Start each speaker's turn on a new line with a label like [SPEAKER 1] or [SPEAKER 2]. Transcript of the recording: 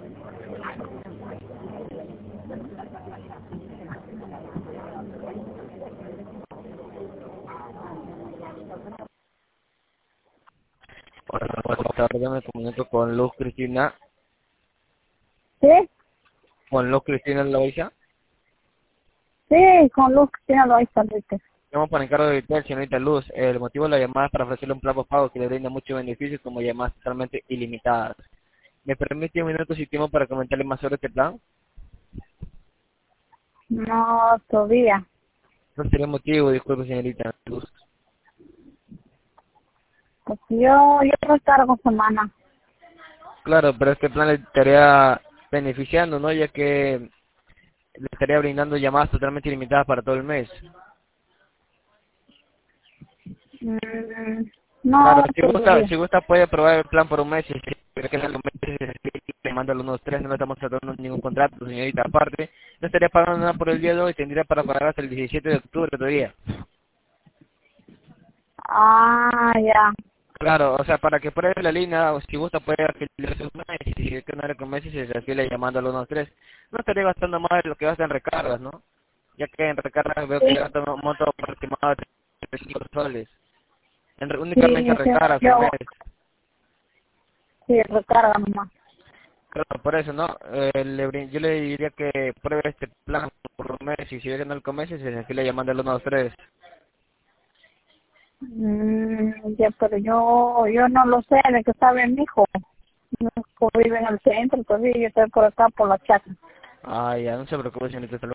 [SPEAKER 1] Hola, buenas tardes, me comunico con Luz Cristina.
[SPEAKER 2] Sí,
[SPEAKER 1] Con Luz Cristina Loaiza.
[SPEAKER 2] sí, con Luz Cristina Loaiza, Enrique.
[SPEAKER 1] Llamo para encargo de usted, señorita Luz. El motivo de la llamada es para ofrecerle un plan pago que le brinda muchos beneficios como llamadas totalmente ilimitadas. ¿Me permite un minuto si tiempo para comentarle más sobre este plan?
[SPEAKER 2] No, todavía.
[SPEAKER 1] No sería motivo, disculpe, señorita Luz.
[SPEAKER 2] Pues yo recargo semana.
[SPEAKER 1] Claro, pero este plan le estaría beneficiando, ¿no? Ya que le estaría brindando llamadas totalmente ilimitadas para todo el mes.
[SPEAKER 2] Mm, no,
[SPEAKER 1] Claro,
[SPEAKER 2] todavía.
[SPEAKER 1] si gusta puede probar el plan por un mes y si cree que en los meses le manda los unos tres, no le estamos tratando ningún contrato, señorita. Aparte, no estaría pagando nada por el día de hoy, tendría para pagar hasta el 17 de octubre todavía.
[SPEAKER 2] Ah, ya.
[SPEAKER 1] Claro, o sea, para que pruebe la línea, o si gusta puede afiliarse un mes y si es que no le convence se afila llamando a los unos tres. No estaría gastando más de lo que gasta en recargas, ¿no? Ya que en recargas veo que
[SPEAKER 2] Sí,
[SPEAKER 1] gasta un monto aproximado de 35 soles. Únicamente en
[SPEAKER 2] sí, sí,
[SPEAKER 1] recargas al
[SPEAKER 2] yo,
[SPEAKER 1] mes.
[SPEAKER 2] sí, recarga nomás.
[SPEAKER 1] Claro, por eso, ¿no? Yo le diría que pruebe este plan por un mes y si ve que no le convence, se afila llamando al 123.
[SPEAKER 2] Ya, pero yo no lo sé, de que sabe mi hijo. Mi hijo vive en el centro, todavía yo estoy por acá, por la chacra.
[SPEAKER 1] Ah, ya, no se preocupe, señorita.